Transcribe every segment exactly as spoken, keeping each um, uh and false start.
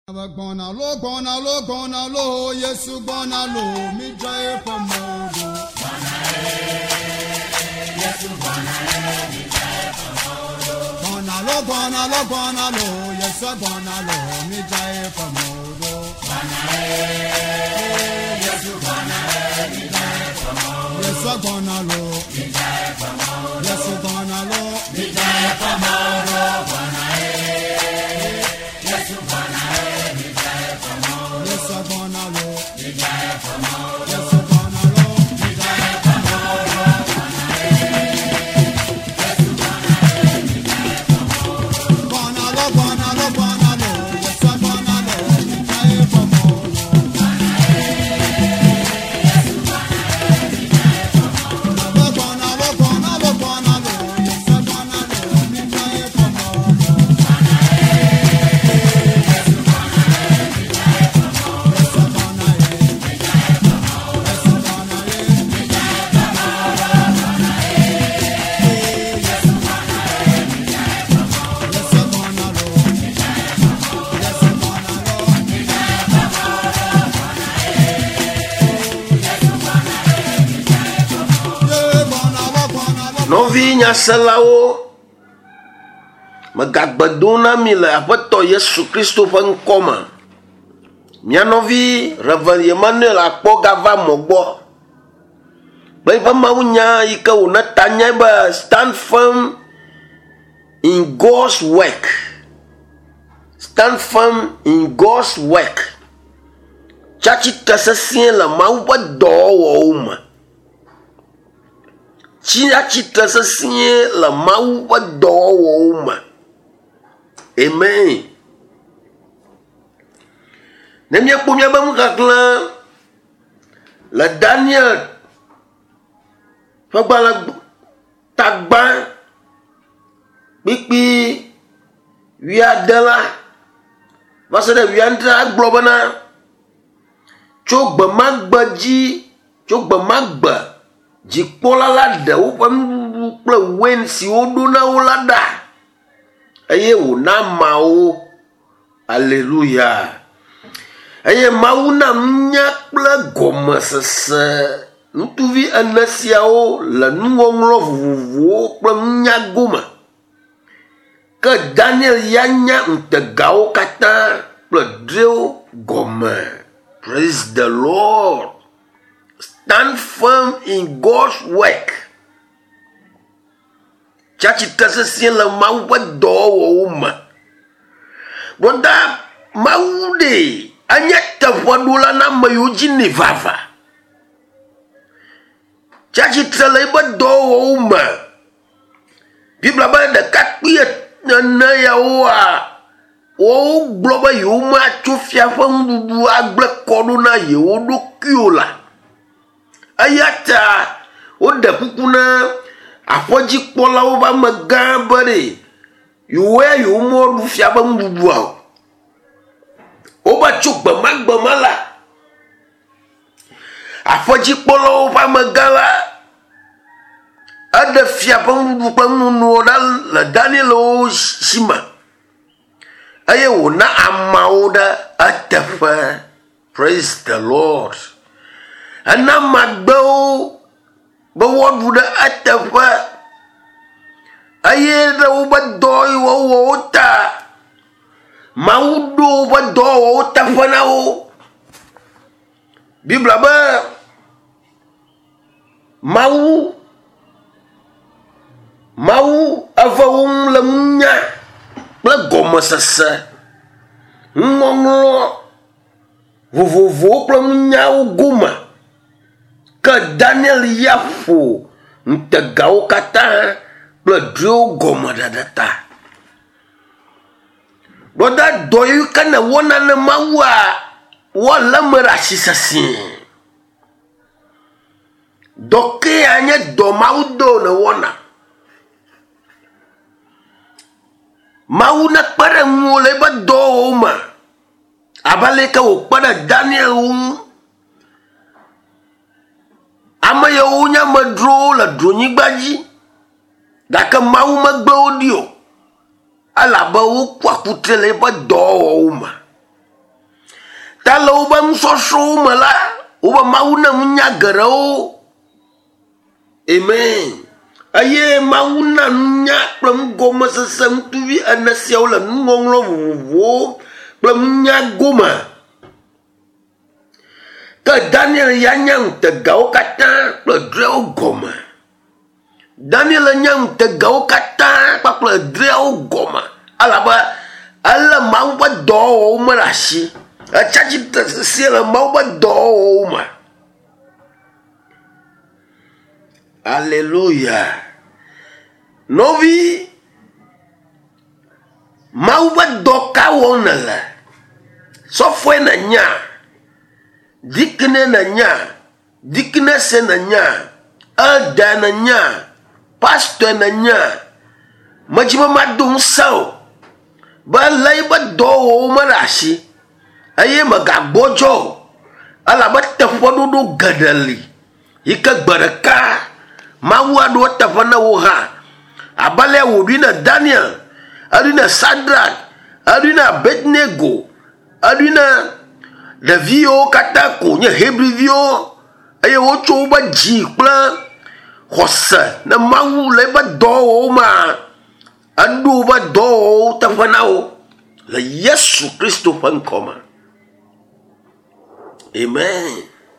Gonna lo, gonna lo, gonna lo, yes, you gonna lo, me drive for more. Yes, you gonna lo, me drive for more. Gonna lo, gonna lo, gonna lo, yes, you gonna lo, me drive for more. Yes, you gonna lo, me drive for more. Yes, you gonna lo, me drive for more. Yes, you gonna lo, me drive for more. Yes, you gonna Yes, I'm gonna lo, me die for more. Yes, I'm gonna lo, me die for more. Yes, I'm gonna lo, me die for more. Gonna lo, gonna lo, gonna lo. Yes, I'm gonna lo, me die for more. Yes, I'm gonna lo, me die for more. Gonna lo, gonna lo, gonna lo. Yes, I'm gonna lo, me die for more. Novi nyaselawo megagbedona mi le aƒetɔ Yesu Kristo ƒe ŋkɔ me. Mia novi Reverend Emmanuel akpɔ gava mɔ gbɔ. Be ƒe mawunya yi ke wòne tanya be stand firm in God's work. Stand firm in God's work. Tsatsitre sesĩe le Mawu ƒe dɔwɔwɔwo me. Tsatsitre sesĩe le Mawu ƒe dɔwɔwɔwo me. Amen. Ne míekpɔ míabe ŋuxaxlẽ le Daniel ƒe gbalẽ tagbã kpikpi wuiade la va se ɖe wuiadre agblɔ bena tso gbe ma gbe dzi tso gbe ma gbe dzikpɔla la ɖe woƒe nuɖuɖu kple wain siwo ɖo na wo la ɖa eye wòna amawo. Aleluya. Eye Mawu na nunya kple gɔmesese ŋutsuvi ene siawo le nuŋɔŋlɔ vovovowo kple nunyago me. Ke Daniel ya nya ŋutegawo katã kple drewo gɔme. Praise the Lord. Stand firm in God's work. Tsatsitre sesĩe le Mawu ƒe dɔwɔwɔwo me. Brother, Mawu ɖe anye teƒeɖola na ame yiwo dzi nɛ vava. Tsatsitre le eƒe dɔwɔwɔwo me. Bibla be ɖekakpui ene yawoa wo gblɔ be yewo matso fia ƒe nuɖuɖu agble kɔ ɖo na yewo ɖokuiwo la. Eya ta woɖe kuku na aƒedzikpɔlawo ƒe amegã be ɖe yewoe yewo meɖu fia ƒe nuɖuɖua o. Woba tso gbemagbema la. Aƒedzikpɔlawo ƒe amegã la eɖe fia ƒe nuɖuɖu kple nunonowo ɖa le Danielwo si me. Eye wòna amawo ɖe eteƒe. Praise the Lord. Ena magbewo be woaɖu ɖe eteƒe. Eye ɖe wobe dɔwɔwɔwo ta Mawu ɖo woƒe dɔwɔwɔwo teƒe na wo. Bibla be Mawu Mawu eve wo ŋu le ŋunya kple gɔmesese ŋuŋɔŋlɔ vovovowo kple nunyawo gome. Ke Daniel ya ƒo ŋutegawo katã kple drewo gɔme ɖeɖe ta. Brother, dɔ yi ke ne wɔna ne Mawua wɔlé me ɖe asi sesĩe. Dɔ kea nye dɔ Mawu do ne wɔna. Mawu ne kpe ɖe ŋuwo le eƒe dɔwɔwɔwo me. Abe leke wòkpe ɖe Daniel ŋu. Ame yiwo nye amedzrowo le dronyigba dzi. Gake Mawu megbe wo ɖi o. Elabe wokpɔ akutre le eƒe dɔwɔwɔwo me. ta le wobe nusɔsrɔ̃wo me la wobe Mawu ne nunya geɖewo. Amen. Eye Mawu na nunya kple nugɔmesese ŋutuvi ene siawo le nuŋɔŋlɔ vovovowo kple nunya gome. Ke Daniel ya nya ŋutegawo katã kple drɛwo gɔme. Daniel nya ŋutegawo katã kpakple drɛwo gɔme. Alabe ele Mawu ƒe dɔwɔwɔwo me ɖe asi. Etsatsitre sesie le Mawu ƒe dɔwɔwɔwo me. Alléluia. Novi, Mawu ƒe dɔ ka wɔm nèle? Sɔfoe nènya, dikene nènya, dikenese nènya, elda nènya, pastor nènya. Medzi be mado ŋusẽ o be lé yiƒe dɔwɔwɔwo me ɖe asi eye megagbɔdzɔ o, elabe teƒeɖoɖo geɖe li yi ke gbe ɖeka Mawu aɖo teƒe na wo hã. Abalea wòɖoe na Daniel, eɖoe na Sadrak, eɖoe na Abednego, eɖoe na ɖeviwo katã ko nye Hebriviwo, eye wotso wobe dzi kple xɔse ne Mawu le eƒe dɔwɔwɔwo mea, eɖo wobe dɔwɔwɔwo teƒe na wo le Yesu Kristo ƒe ŋkɔ me. Amen.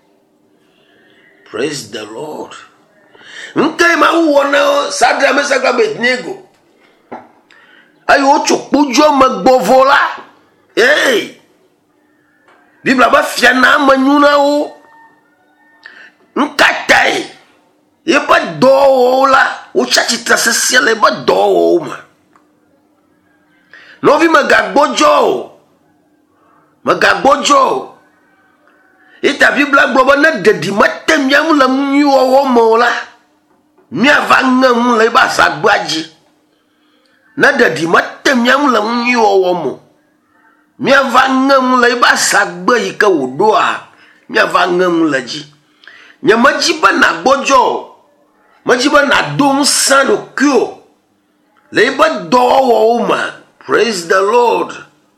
Praise the Lord. Nke Mawu wɔ na Sadrak, Mesak kple Abednego eye wotso kpodzo me gbɔvɔ la. Hey, Biblia be fia na ame nyu na wo. Nkatae yeƒe dɔwɔwɔwo la wotsi atsitre sesie le yeƒe dɔwɔwɔwo me. Nɔvi megagbɔdzɔ o, megagbɔdzɔ o. Eta Biblia gblɔ be ne ɖeɖi mete miamu le nyuiwɔwɔ me o la, miava ŋe ŋu le ebe azagbea dzi. Ne ɖeɖi mete miamu le nyuiwɔwɔ me o, miava ŋe ŋu le ebe azagbe yi ke wòɖoa, miava ŋe ŋu le dzi. Nye medzi be nàgbɔdzɔ o, medzi be nàdo ŋusẽ ɖokuiwo le ebe dɔwɔwɔwo me. Praise the Lord.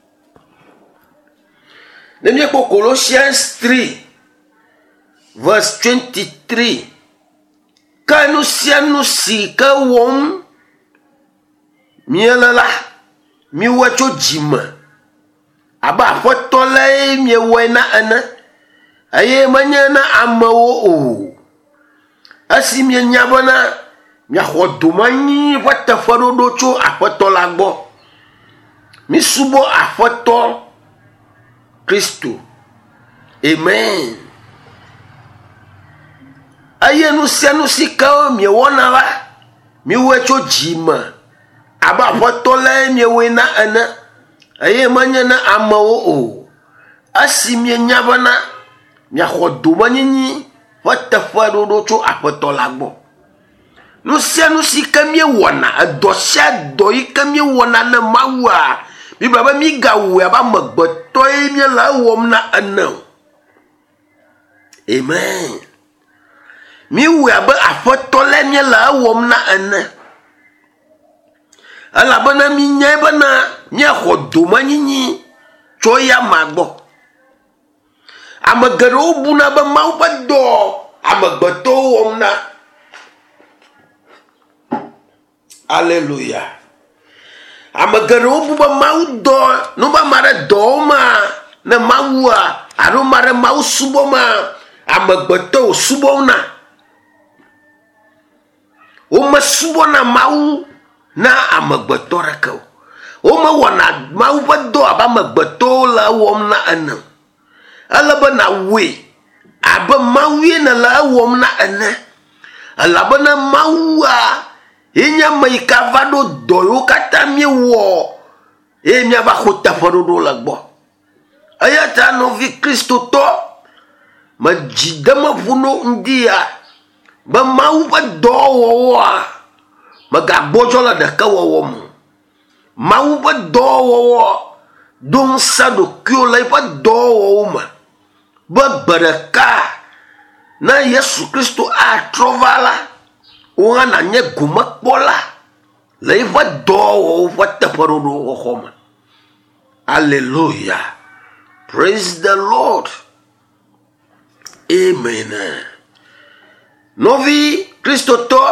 Ne miekpɔ Colossians three verse twenty-three. Ke nu sia nu si ke wɔm miele la, miwɔe tso dzime abe Aƒetɔ lae miewɔe na ene, eye menye na amewo o. Esi mienya bena miaxɔ domenyui ƒe teƒeɖoɖo tso Aƒetɔ la gbɔ. Misubɔ Aƒetɔ Kristo. Amen. Eye nu sia nu si ke miewɔna la, miwɔe tso dzime abe Aƒetɔ lae miewɔe na ene, eye menye na amewo o. Esi mienya bena miaxɔ domenyinyi ƒe teƒeɖoɖo tso Aƒetɔ la gbɔ. Nu sia nu si ke miewɔna, edɔ sia dɔ yi ke miewɔna ne Mawua, Biblia be migawɔe abe amegbetɔe miele ewɔm na ene o. Amen. Miwɔe abe Aƒetɔ le miele ewɔm na ene. Elabena minyae bena miaxɔ domenyinyi tso yama gbɔ. Ame geɖewo buna be Mawu ƒe dɔ amegbetɔwo wɔm na. Alléluia. Ame geɖewo bu be Mawu dɔ, no be ma ɖe dɔwo ma ne Mawua, alo ma ɖe Mawu subɔ ma, amegbetɔwo subɔ na. Wome subɔ na Mawu na amegbetɔ ɖeke o. Wome wɔna Mawu ƒe dɔ abe amegbetɔwo le ewɔm na ene. Ele be nawɔe abe Mawue nele ewɔm na ene. Elabena Mawua yenye ame yi ke va ɖo dɔ yiwo katã miewɔ eye miava xɔ teƒeɖoɖo le gbɔ. Eya ta nɔvi kristotɔ, medzi demeƒu no ŋdia be Mawu ƒe dɔwɔwɔa megagbɔdzɔ le ɖeke wɔwɔ me. Mawu ƒe dɔwɔwɔ do ŋusẽ ɖokuiwo le eƒe dɔwɔwɔwo me be gbe ɖeka ne Yesu Kristo atrɔ va la, wo hã nanye gomekpɔla le eƒe dɔwɔwɔwo ƒe teƒeɖoɖo xɔxɔ me. Alléluia. Praise the Lord. Amen. Novi Kristo to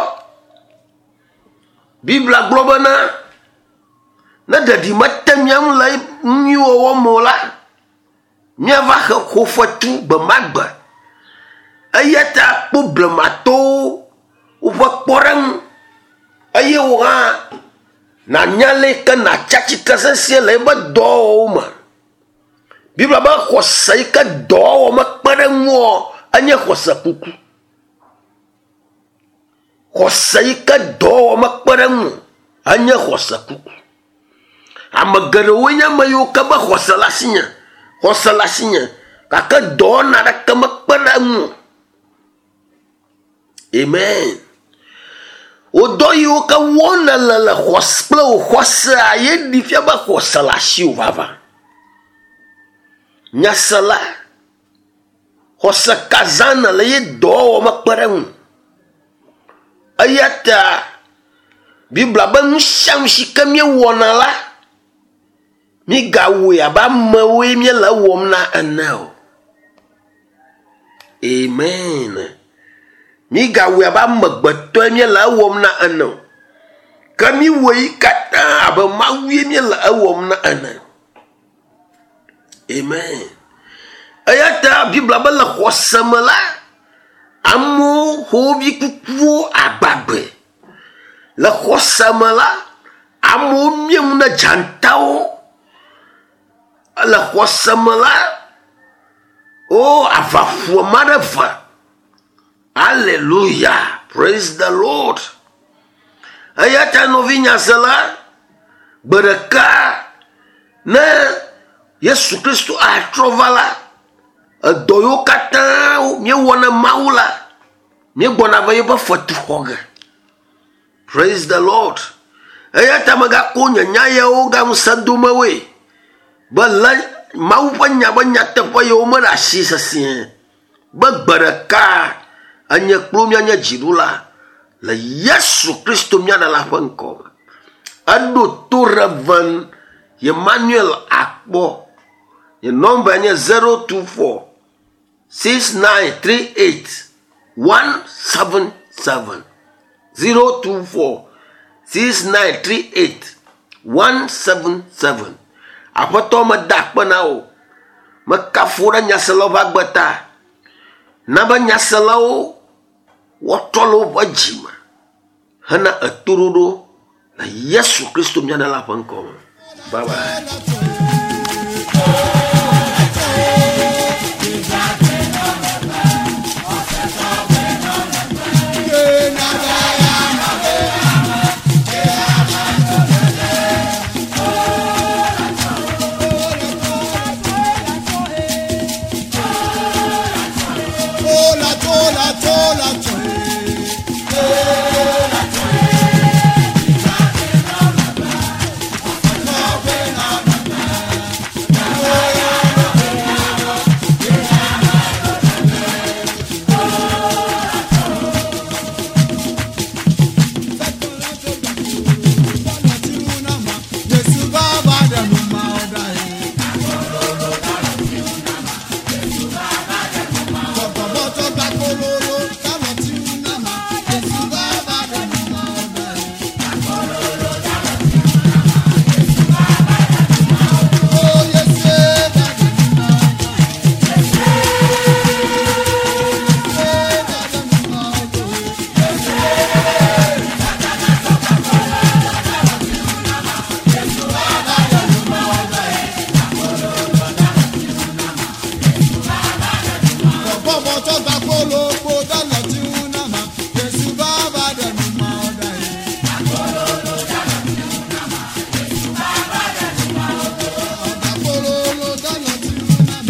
Bibla globana na dadi matamiam lai nyo wo mola nya va ho fotu ba magba ayata problem ato u va porang ayewa na nyale kana chachi kasensia le ba do ma Bibla ba ko sai ka do ma parang wo anya ko sa kuku Hosai ka do makparang anya hosaku amagarawanya mayo ka ba hosalasinya hosalasinya kaka do nara ka makparang amen odo yo ka wona la la hospla hosa ye di fia ba hosalasi vava nyasala hosa kazana la ye do makparang ayata Bibla ba nsham shikamye wona la mi gawe aba mawe mi la wom na anao amen mi gawe aba magbato mi la wom na anao kami we kata aba mawe mi la wom na anao amen ayata Bibla ba la khosamala Amu hobi kukuo ababe la khosamala amu miemuna jantao la khosamala oh avafu marafa hallelujah praise the Lord ayata novinya sala beraka na Yesu Kristo atrovala doyo kata mi wona maula mi gona vaye ba fotu hoga praise the Lord ayata maga kunya nyaya o ga musaduma we bala mau panya banya tepa yo mara sisa sin ba baraka anya klumya nya jirula la Yesu Kristo mya na la fanko ado turavan Emmanuel akbo ye number nya zero two four six nine three eight one seven seven zero two four six nine three eight one seven seven apoto madak panao makafura nyasalo bagbata naba nyasalo wotolo wajima hana aturudo na Yesu Kristo mnyana la panko bye bye. Baba tó gbà kó ló.